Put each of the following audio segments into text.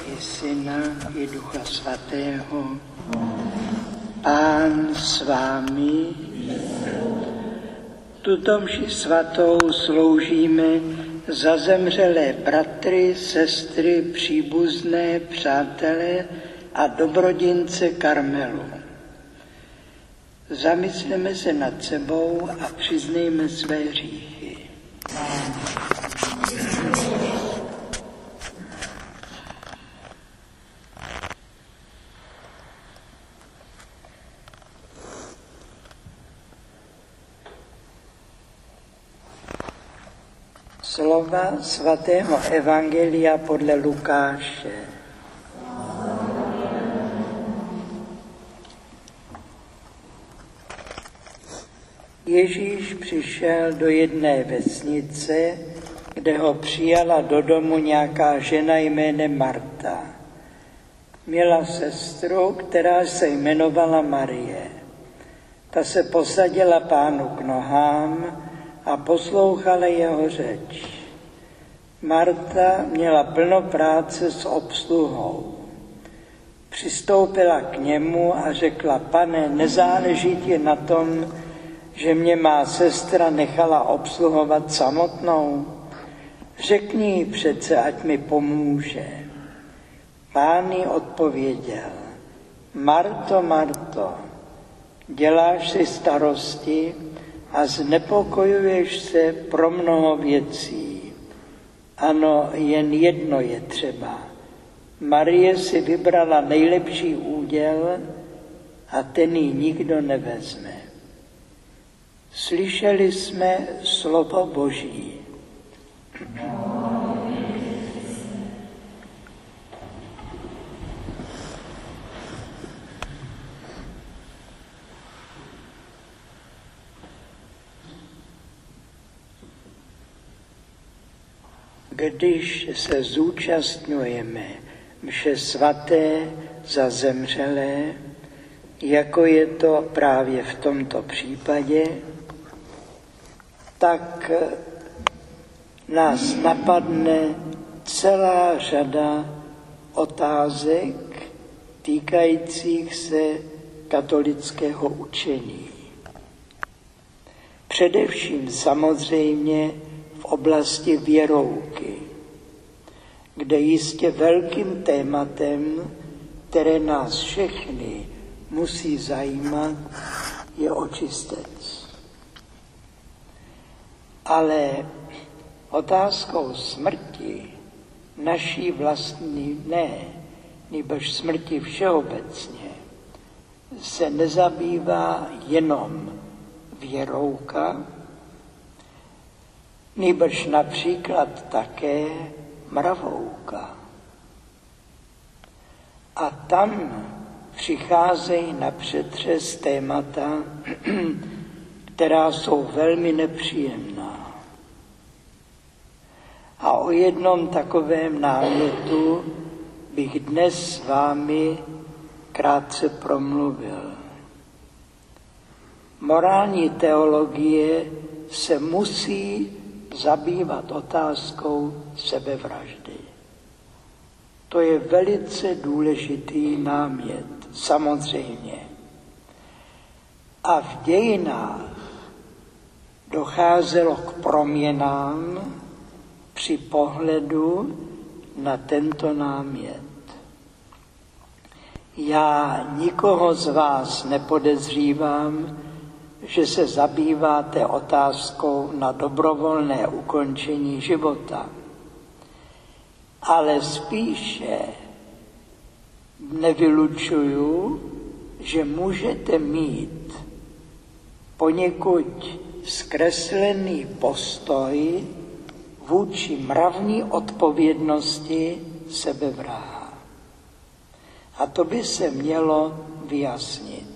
i Syna, i Ducha Svatého. Pán s vámi. Tuto mši svatou sloužíme za zemřelé bratry, sestry, příbuzné, přátelé a dobrodince Karmelu. Zamysleme se nad sebou a přiznejme své hříchy. Slova svatého evangelia podle Lukáše. Ježíš přišel do jedné vesnice, kde ho přijala do domu nějaká žena jménem Marta. Měla sestru, která se jmenovala Marie. Ta se posadila Pánu k nohám a poslouchala jeho řeč. Marta měla plno práce s obsluhou. Přistoupila k němu a řekla: Pane, nezáleží ti na tom, že mě má sestra nechala obsluhovat samotnou? Řekni jí přece, ať mi pomůže. Pán jí odpověděl: Marto, Marto, děláš si starosti a znepokojuješ se pro mnoho věcí. Ano, jen jedno je třeba. Marie si vybrala nejlepší úděl a ten jí nikdo nevezme. Slyšeli jsme slovo Boží. Když se zúčastňujeme mše svaté za zemřelé, jako je to právě v tomto případě, tak nás napadne celá řada otázek týkajících se katolického učení. Především samozřejmě v oblasti věrouky, kde jistě velkým tématem, které nás všechny musí zajímat, je očistec. Ale otázkou smrti, naší vlastní nýbrž smrti všeobecně, se nezabývá jenom věrouka, nýbrž například také mravouka. A tam přicházejí na přetřes témata, která jsou velmi nepříjemná. A o jednom takovém námětu bych dnes s vámi krátce promluvil. Morální teologie se musí zabývat otázkou sebevraždy. To je velice důležitý námět, samozřejmě. A v dějinách docházelo k proměnám při pohledu na tento námět. Já nikoho z vás nepodezřívám, že se zabýváte otázkou na dobrovolné ukončení života. Ale spíše nevylučuju, že můžete mít poněkud zkreslený postoj vůči mravní odpovědnosti sebevraha. A to by se mělo vyjasnit.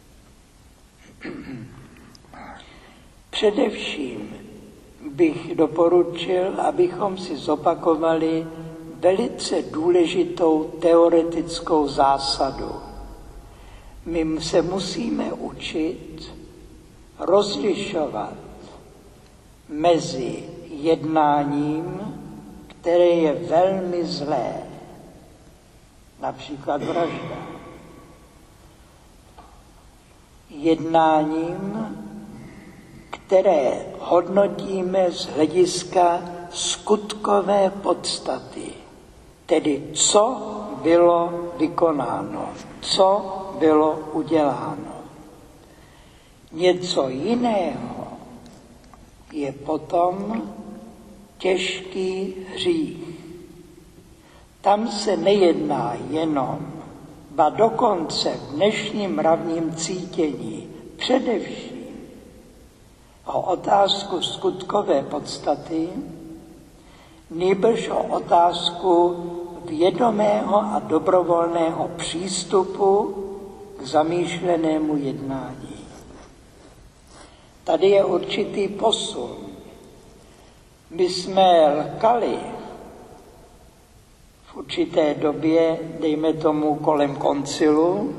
Především bych doporučil, abychom si zopakovali velice důležitou teoretickou zásadu. My se musíme učit rozlišovat mezi jednáním, které je velmi zlé, například vražda. Jednáním, které hodnotíme z hlediska skutkové podstaty, tedy co bylo vykonáno, co bylo uděláno. Něco jiného je potom těžký hřích. Tam se nejedná jenom, ba dokonce v dnešním mravním cítění především o otázku skutkové podstaty, nýbrž o otázku vědomého a dobrovolného přístupu k zamýšlenému jednání. Tady je určitý posun. My jsme lkali v určité době, dejme tomu kolem koncilu,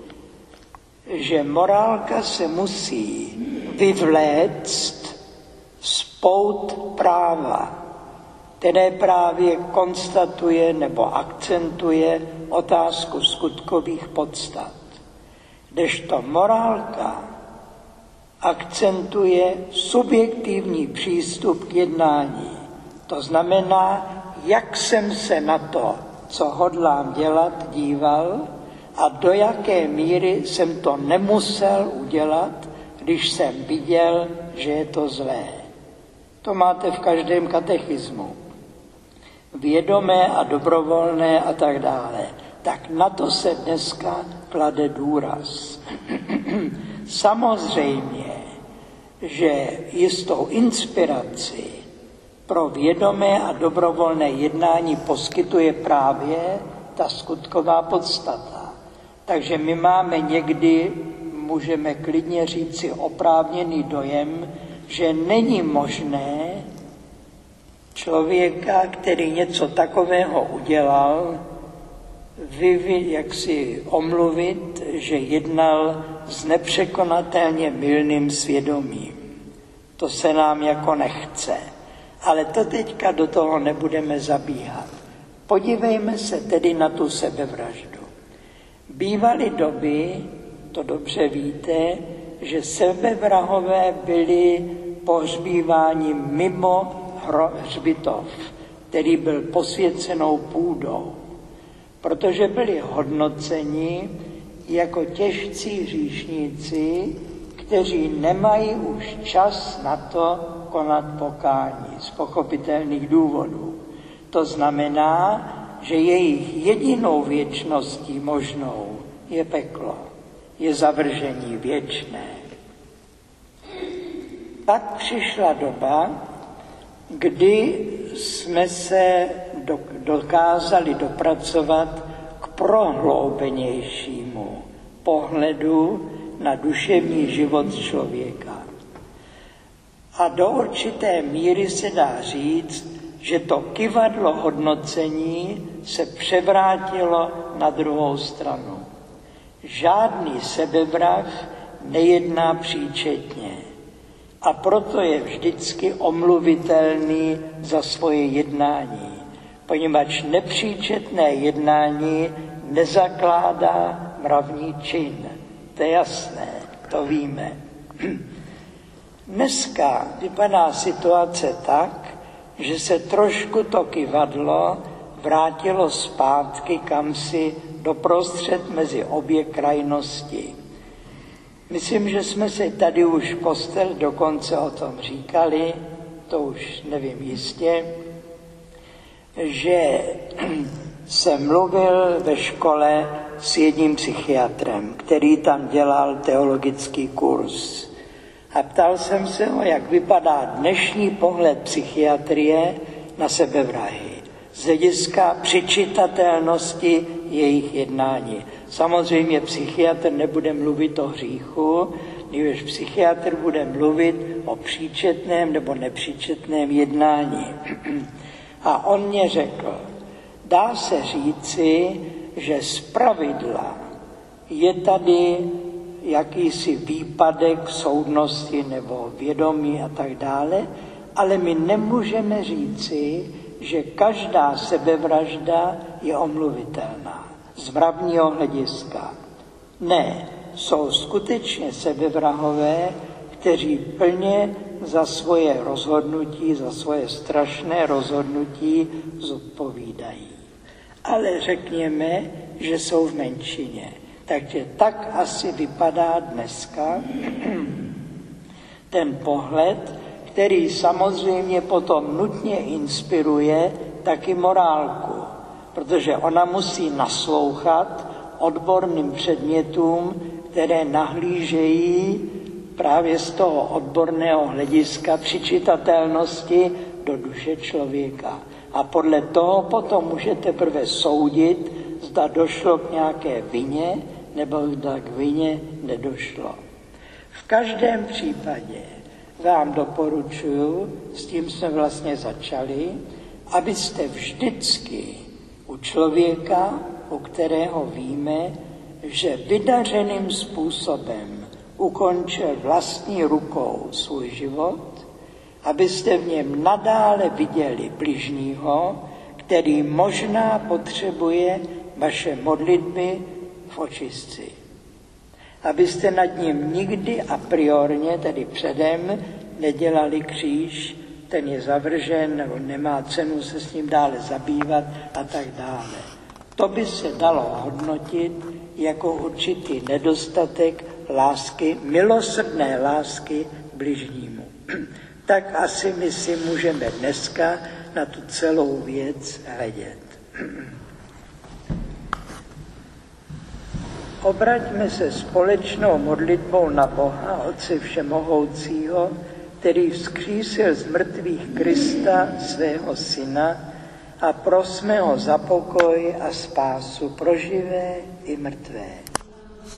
že morálka se musí vyvléct z pout práva, které právě konstatuje nebo akcentuje otázku skutkových podstat. Kdežto morálka akcentuje subjektivní přístup k jednání. To znamená, jak jsem se na to, co hodlám dělat, díval a do jaké míry jsem to nemusel udělat, když jsem viděl, že je to zlé. To máte v každém katechismu. Vědomé a dobrovolné a tak dále. Tak na to se dneska klade důraz. Samozřejmě, že jistou inspiraci pro vědomé a dobrovolné jednání poskytuje právě ta skutková podstata. Takže my máme někdy, můžeme klidně říci, oprávněný dojem, že není možné člověka, který něco takového udělal, jak si omluvit, že jednal s nepřekonatelně mylným svědomím. To se nám jako nechce. Ale to teďka do toho nebudeme zabíhat. Podívejme se tedy na tu sebevraždu. Bývaly doby, to dobře víte, že sebevrahové byli pohřbíváni mimo hřbitov, který byl posvěcenou půdou, protože byli hodnoceni jako těžcí hříšníci, kteří nemají už čas na to konat pokání z pochopitelných důvodů. To znamená, že jejich jedinou věčností možnou je peklo, je zavržení věčné. Pak přišla doba, kdy jsme se dokázali dopracovat k prohloubenějšímu pohledu na duševní život člověka. A do určité míry se dá říct, že to kyvadlo hodnocení se převrátilo na druhou stranu. Žádný sebevrah nejedná příčetně a proto je vždycky omluvitelný za svoje jednání, poněvadž nepříčetné jednání nezakládá mravní čin. To je jasné, to víme. Dneska vypadá situace tak, že se trošku to kyvadlo vrátilo zpátky kamsi doprostřed mezi obě krajnosti. Myslím, že jsme si tady už postel dokonce o tom říkali, to už nevím jistě, že jsem mluvil ve škole s jedním psychiatrem, který tam dělal teologický kurz. A ptal jsem se ho, jak vypadá dnešní pohled psychiatrie na sebevrahy z hlediska přičitatelnosti jejich jednání. Samozřejmě psychiatr nebude mluvit o hříchu, když psychiatr bude mluvit o příčetném nebo nepříčetném jednání. A on mě řekl, dá se říci, že zpravidla je tady jakýsi výpadek soudnosti nebo vědomí a tak dále, ale my nemůžeme říci, že každá sebevražda je omluvitelná. z mravního hlediska. Ne, jsou skutečně sebevrahové, kteří plně za svoje rozhodnutí, za svoje strašné rozhodnutí zodpovídají. Ale řekněme, že jsou v menšině. Takže tak asi vypadá dneska ten pohled, který samozřejmě potom nutně inspiruje taky morálku, protože ona musí naslouchat odborným předmětům, které nahlížejí právě z toho odborného hlediska při čitatelnosti do duše člověka. A podle toho potom můžete prvé soudit, zda došlo k nějaké vině, nebo zda k vině nedošlo. V každém případě vám doporučuji, s tím jsme vlastně začali, abyste vždycky u člověka, u kterého víme, že vydařeným způsobem ukončil vlastní rukou svůj život, abyste v něm nadále viděli bližního, který možná potřebuje vaše modlitby v očistci. Abyste nad ním nikdy a priorně, tedy předem, nedělali kříž, ten je zavržen, nebo nemá cenu se s ním dále zabývat a tak dále. To by se dalo hodnotit jako určitý nedostatek lásky, milosrdné lásky k bližnímu. Tak asi my si můžeme dneska na tu celou věc hledět. Obraťme se společnou modlitbou na Boha, Otce Všemohoucího, který vzkřísil z mrtvých Krista, svého Syna, a prosme ho za pokoj a spásu pro živé i mrtvé.